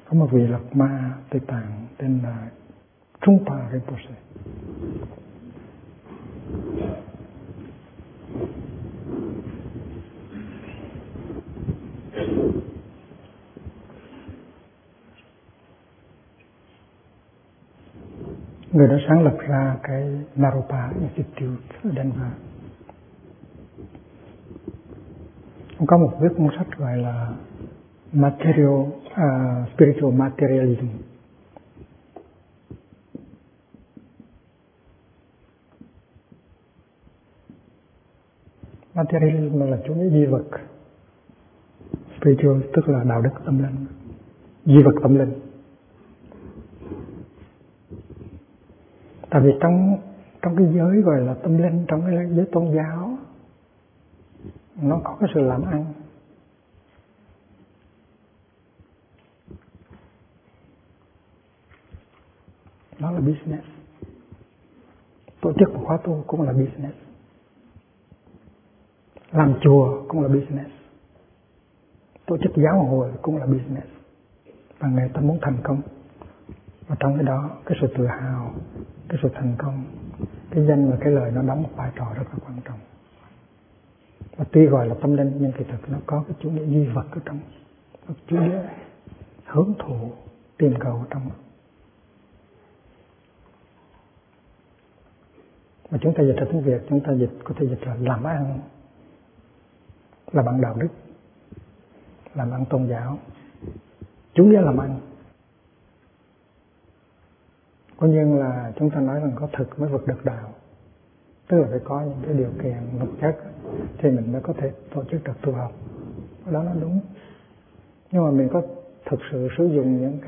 Có một vị Lạt Ma Tây Tạng tên là Trungpa Rinpoche. Người đã sáng lập ra cái Naropa Institute ở Denver. Ông có viết một sách gọi là Spiritual Materialism. Materialism là chủ nghĩa duy vật. Spiritual tức là đạo đức tâm linh, duy vật tâm linh. Tại vì trong cái giới gọi là tâm linh, trong cái giới tôn giáo, nó có cái sự làm ăn. Nó là business. Tổ chức một khóa tu cũng là business. Làm chùa cũng là business. Tổ chức giáo hội cũng là business. Và người ta muốn thành công. Và trong cái đó, cái sự tự hào, cái sự thành công, cái danh và cái lời nó đóng một vai trò rất là quan trọng. Và tuy gọi là tâm linh nhưng kỳ thực nó có cái chủ nghĩa duy vật ở trong, chủ nghĩa hưởng thụ, tìm cầu ở trong. Mà chúng ta dịch ra tiếng Việt, chúng ta có thể dịch là làm ăn, làm ăn đạo đức, làm ăn tôn giáo, chủ nghĩa làm ăn. Có như là chúng ta nói rằng có thực mới vượt được đạo, tức là phải có những cái điều kiện vật chất thì mình mới có thể tổ chức được tu học. Đó nó đúng. Nhưng mà mình có thực sự sử dụng những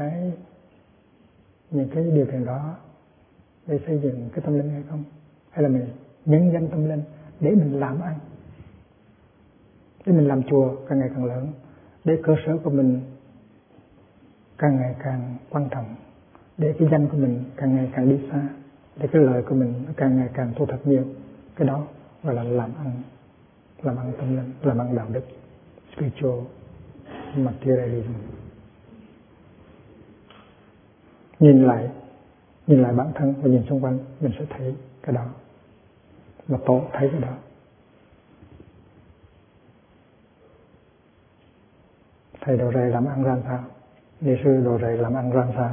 cái điều kiện đó để xây dựng cái tâm linh hay không? Hay là mình nhân danh tâm linh để mình làm ăn, để mình làm chùa càng ngày càng lớn, để cơ sở của mình càng ngày càng quan trọng, để cái danh của mình càng ngày càng đi xa, để cái lời của mình càng ngày càng thu thập nhiều. Cái đó gọi là làm ăn tâm linh, làm ăn đạo đức, spiritual materialism. Nhìn lại bản thân và nhìn xung quanh, mình sẽ thấy cái đó, và tổ thấy cái đó. Thầy Đồ Rầy làm ăn ra sao? Ni sư Đồ Rầy làm ăn ra sao?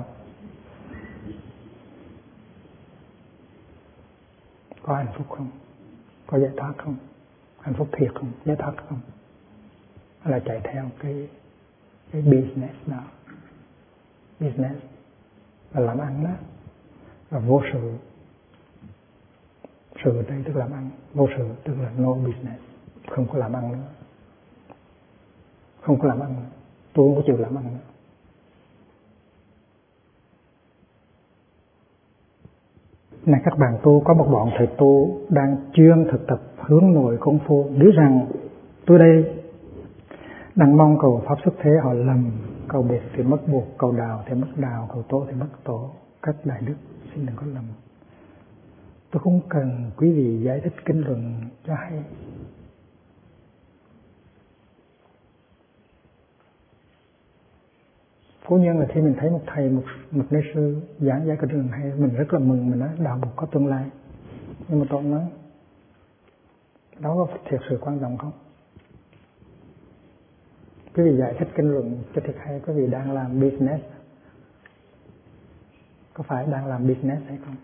Có hạnh phúc không? Có giải thoát không? Hạnh phúc thiệt không? Giải thoát không? Hay là chạy theo cái business đó? Business là làm ăn đó. Và vô sự. Sự ở đây tức làm ăn. Vô sự tức là no business. Không có làm ăn nữa. Không có làm ăn nữa. Tôi không có chịu làm ăn nữa. Này các bạn tu, có một bọn thầy tu đang chuyên thực tập hướng nội công phu, biết rằng tôi đây đang mong cầu pháp xuất thế họ lầm, cầu biệt thì mất buộc, cầu đào thì mất đào, cầu tổ thì mất tổ. Các đại đức xin đừng có lầm. Tôi không cần quý vị giải thích kinh luận cho hay. Cố nhiên là khi mình thấy một thầy, một ni sư giảng giải cái đường hay, mình rất là mừng, mình nói đạo Phật có tương lai. Nhưng mà tôi nói, đó có thiệt sự quan trọng không? Quý vị giải thích kinh luận cho thiệt hay, quý vị đang làm business. Có phải đang làm business hay không?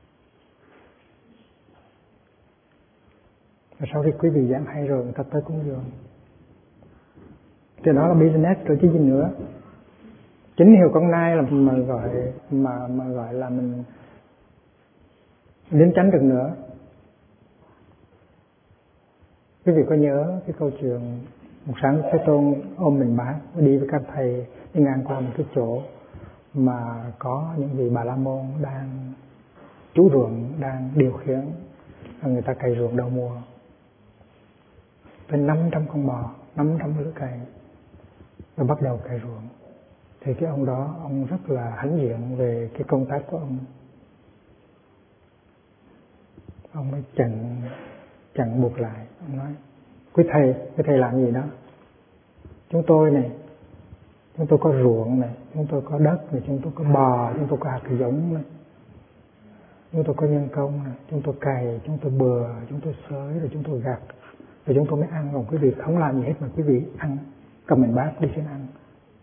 Và sau khi quý vị giảng hay rồi, người ta tới cúng dường. Thì đó là business rồi chứ gì nữa. Chính hiệu con nai là mà gọi là mình đến tránh được nữa. Quý vị có nhớ cái câu chuyện một sáng Thế Tôn ôm mình bác đi với các thầy đi ngang qua một cái chỗ mà có những vị Bà La Môn đang trú ruộng, đang điều khiển người ta cày ruộng đầu mùa. Với 500 con bò, 500 lưỡi cày, và bắt đầu cày ruộng. Thì cái ông đó, ông rất là hãnh diện về cái công tác của ông. Ông mới chặn buộc lại. Ông nói, quý thầy làm gì đó? Chúng tôi này chúng tôi có ruộng này, chúng tôi có đất này, chúng tôi có bò, chúng tôi có hạt giống này, chúng tôi có nhân công này, chúng tôi cày, chúng tôi bừa, chúng tôi xới, rồi chúng tôi gặt, rồi chúng tôi mới ăn. Còn quý vị không làm gì hết mà quý vị ăn, cầm mình bát đi xin ăn.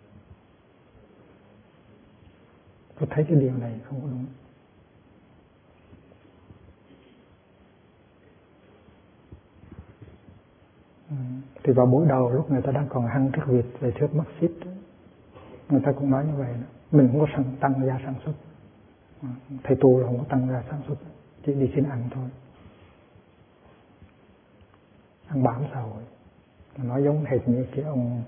Tôi thấy cái điều này không có đúng. Thì vào buổi đầu lúc người ta đang còn hăng trước việc về thuyết Marxist, người ta cũng nói như vậy đó. Mình không có tăng gia sản xuất, thầy tu là không có tăng gia sản xuất, chỉ đi xin ăn thôi, ăn bám xã hội. Nói giống hệt như cái ông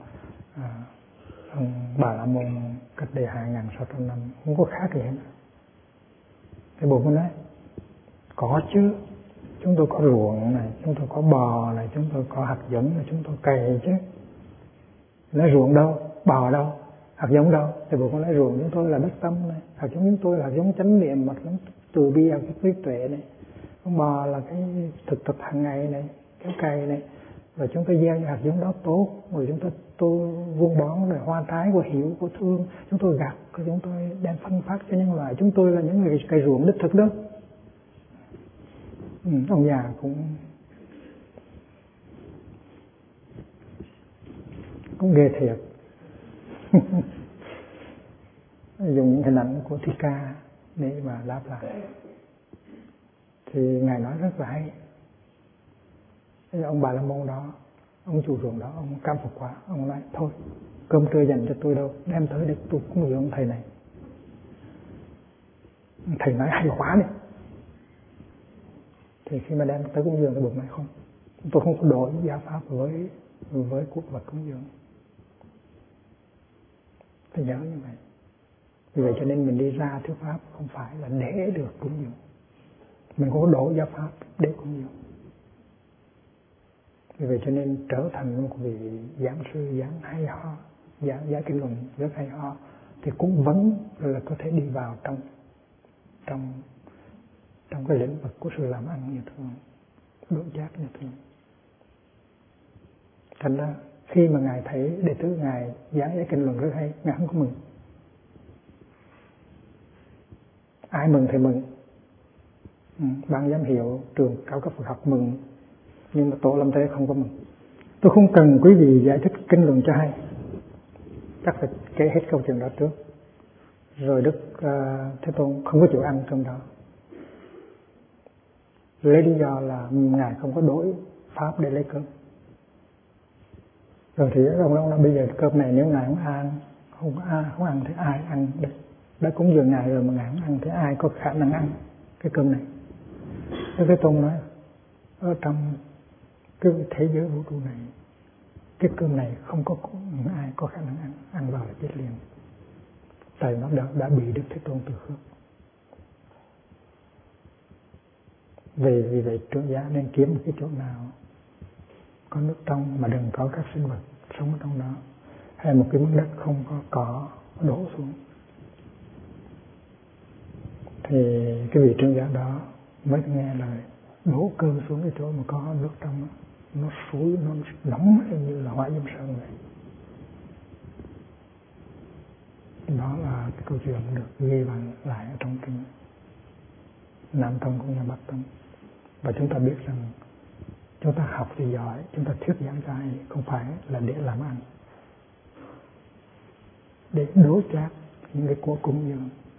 Bà La Môn cách đây 2.600 năm, không có khác gì hết. Cái bộ mới nói có chứ, chúng tôi có ruộng này, chúng tôi có bò này, chúng tôi có hạt giống này, chúng tôi cày chứ. Nói ruộng đâu, bò đâu, hạt giống đâu? Thì bộ con nói ruộng chúng tôi là đất tâm này, hạt giống chúng tôi là hạt giống chánh niệm, hạt giống từ bi, hạt giống trí tuệ này, con bò là cái thực tập hàng ngày này, cái cày này, rồi chúng tôi gieo những hạt giống đó tốt, rồi chúng tôi vuông bón rồi hoa trái của hiểu của thương, chúng tôi gặt, rồi chúng tôi đem phân phát cho nhân loại. Chúng tôi là những người cày ruộng đích thực đó. Ông già cũng ghê thiệt. Dùng những hình ảnh của Thích Ca để mà đáp lại. Thì Ngài nói rất là hay. Ông Bà La Môn đó, ông chủ ruộng đó, ông cam phục quá. Ông nói thôi, cơm trưa dành cho tôi đâu, đem tới để tôi cúng dường ông thầy này. Thầy nói hay quá đi. Thì khi mà đem tới cúng dường cái bụng này không, tôi không có đổi giáo pháp với quốc vật cúng dường. Phải nhớ như vậy. Vì vậy cho nên mình đi ra thuyết pháp không phải là để được cúng dường, mình không có đổi giáo pháp để cúng dường. Vì vậy cho nên trở thành một vị giảng sư giảng hay ho, giảng kinh luận rất hay ho, thì cũng vẫn là có thể đi vào trong cái lĩnh vực của sự làm ăn như thường, đốt giác như thường. Thành ra khi mà Ngài thấy đệ tử Ngài giảng kinh luận rất hay, Ngài không có mừng. Ai mừng thì mừng. Ban giám hiệu trường cao cấp Phật học mừng, nhưng mà Tổ Lâm Thế không có mừng. Tôi không cần quý vị giải thích kinh luận cho hay, chắc phải kể hết câu chuyện đó trước. Rồi Đức Thế Tôn không có chịu ăn cơm đó, lấy lý do là Ngài không có đổi pháp để lấy cơm. Rồi thì ông nói bây giờ cơm này nếu Ngài không ăn thì ai ăn đây? Đã cúng dường Ngài rồi mà Ngài không ăn thì ai có khả năng ăn cái cơm này? Đức Thế Tôn nói ở trong cái thế giới vũ trụ này, cái cơm này không có ai có khả năng ăn vào là chết liền. Tại nó đã bị Đức Thế Tôn từ khước. Vì vậy trưởng giả nên kiếm một cái chỗ nào có nước trong mà đừng có các sinh vật sống ở trong đó, hay một cái miếng đất không có cỏ đổ xuống. Thì cái vị trưởng giả đó mới nghe lời đổ cơm xuống cái chỗ mà có nước trong đó. Nó suối, nó nóng như là hỏa diêm sơn vậy. Đó là cái câu chuyện được ghi lại ở trong kinh Nam Tông cũng như Bắc Tông. Và chúng ta biết rằng chúng ta học thì giỏi, chúng ta thuyết giảng cho ai không phải là để làm ăn, để đối trác những cái của cúng dường.